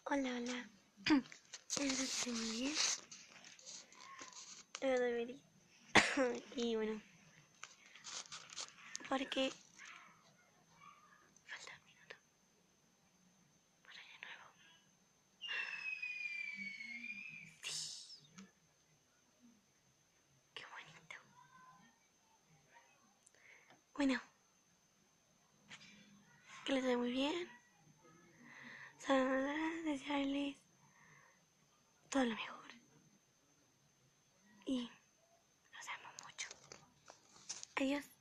Hola, hola. Estoy muy bien. Voy a dormir. Y bueno, porque falta un minuto para de nuevo. Sí, qué bonito. Bueno, que les vaya muy bien. Solo desearles todo lo mejor. Y los amo mucho. Adiós.